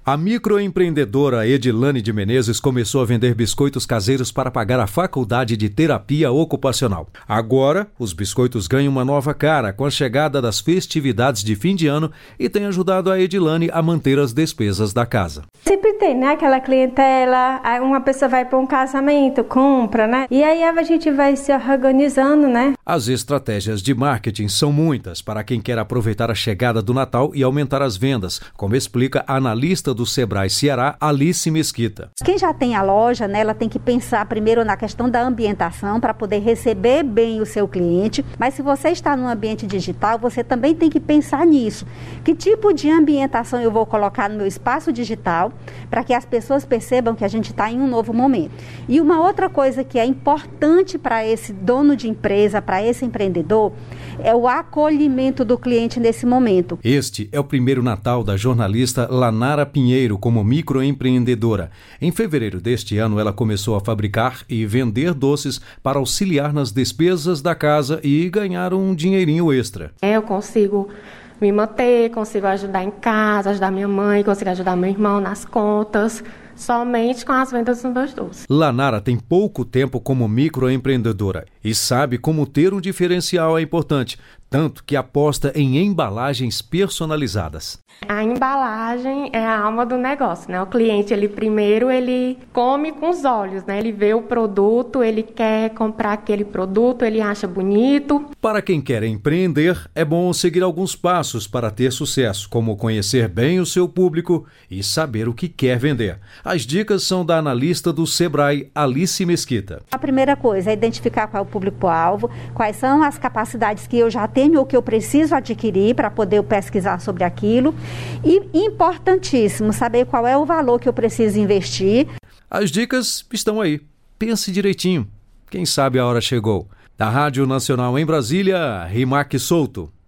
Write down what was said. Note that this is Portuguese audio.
A microempreendedora Edilane de Menezes começou a vender biscoitos caseiros para pagar a faculdade de terapia ocupacional. Agora, os biscoitos ganham uma nova cara com a chegada das festividades de fim de ano e tem ajudado a Edilane a manter as despesas da casa. Sempre tem, né? Aquela clientela, aí uma pessoa vai para um casamento, compra, né? E aí a gente vai se organizando, né? As estratégias de marketing são muitas para quem quer aproveitar a chegada do Natal e aumentar as vendas, como explica a analista do Sebrae Ceará, Alice Mesquita. Quem já tem a loja, né, ela tem que pensar primeiro na questão da ambientação para poder receber bem o seu cliente, mas se você está no ambiente digital, você também tem que pensar nisso. Que tipo de ambientação eu vou colocar no meu espaço digital para que as pessoas percebam que a gente está em um novo momento. E uma outra coisa que é importante para esse dono de empresa, para esse empreendedor, é o acolhimento do cliente nesse momento. Este é o primeiro Natal da jornalista Lanara Pinheiro como microempreendedora. Em fevereiro deste ano, ela começou a fabricar e vender doces para auxiliar nas despesas da casa e ganhar um dinheirinho extra. Eu consigo me manter, consigo ajudar em casa, ajudar minha mãe, consigo ajudar meu irmão nas contas, somente com as vendas dos meus doces. Lanara tem pouco tempo como microempreendedora e sabe como ter um diferencial é importante, tanto que aposta em embalagens personalizadas. A embalagem é a alma do negócio, né? O cliente, ele come com os olhos, né? Ele vê o produto, ele quer comprar aquele produto, ele acha bonito. Para quem quer empreender, é bom seguir alguns passos para ter sucesso, como conhecer bem o seu público e saber o que quer vender. As dicas são da analista do Sebrae, Alice Mesquita. A primeira coisa é identificar qual é o público-alvo, quais são as capacidades que eu já tenho ou que eu preciso adquirir para poder pesquisar sobre aquilo. E importantíssimo, saber qual é o valor que eu preciso investir. As dicas estão aí. Pense direitinho. Quem sabe a hora chegou. Da Rádio Nacional em Brasília, Rimac Souto.